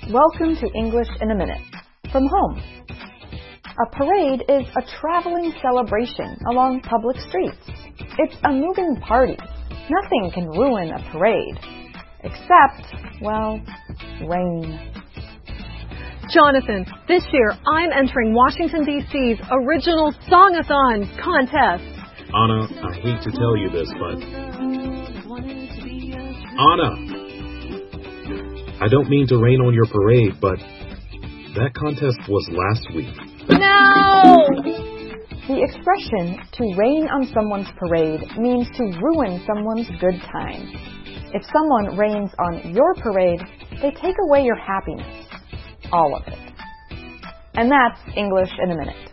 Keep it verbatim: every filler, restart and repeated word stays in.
Welcome to English in a Minute from home. A parade is a traveling celebration along public streets. It's a moving party. Nothing can ruin a parade, except, well, rain. Jonathan, this year I'm entering Washington, D C's original Song-a-thon contest. Anna, I hate to tell you this, but... Anna! I don't mean to rain on your parade, but that contest was last week. No! The expression, to rain on someone's parade, means to ruin someone's good time. If someone rains on your parade, they take away your happiness. All of it. And that's English in a Minute.